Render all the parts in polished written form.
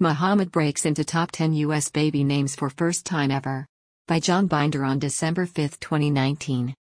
Muhammad breaks into top 10 U.S. baby names for first time ever. By John Binder on December 5, 2019.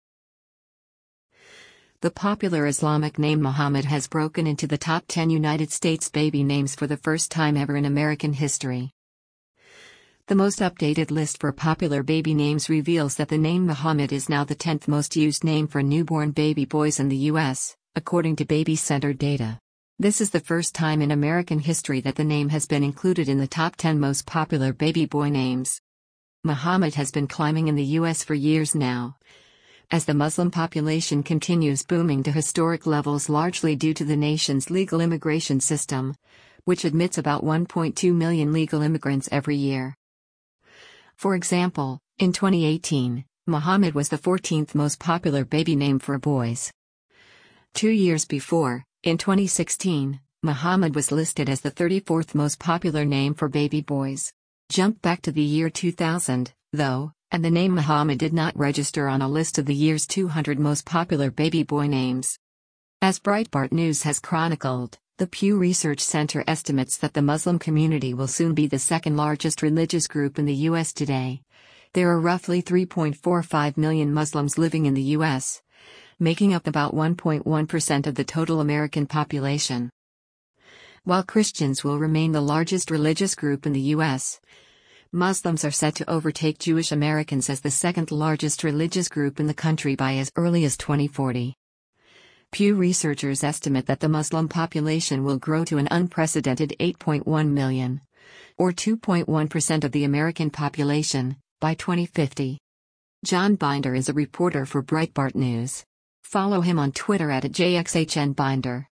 The popular Islamic name Muhammad has broken into the top 10 United States baby names for the first time ever in American history. The most updated list for popular baby names reveals that the name Muhammad is now the 10th most used name for newborn baby boys in the U.S., according to Baby Center data. This is the first time in American history that the name has been included in the top 10 most popular baby boy names. Muhammad has been climbing in the U.S. for years now, as the Muslim population continues booming to historic levels largely due to the nation's legal immigration system, which admits about 1.2 million legal immigrants every year. For example, in 2018, Muhammad was the 14th most popular baby name for boys. 2 years before, in 2016, Muhammad was listed as the 34th most popular name for baby boys. Jump back to the year 2000, though, and the name Muhammad did not register on a list of the year's 200 most popular baby boy names. As Breitbart News has chronicled, the Pew Research Center estimates that the Muslim community will soon be the second largest religious group in the U.S. today. There are roughly 3.45 million Muslims living in the U.S., making up about 1.1% of the total American population. While Christians will remain the largest religious group in the U.S., Muslims are set to overtake Jewish Americans as the second largest religious group in the country by as early as 2040. Pew researchers estimate that the Muslim population will grow to an unprecedented 8.1 million, or 2.1% of the American population, by 2050. John Binder is a reporter for Breitbart News. Follow him on Twitter @JXHNBinder.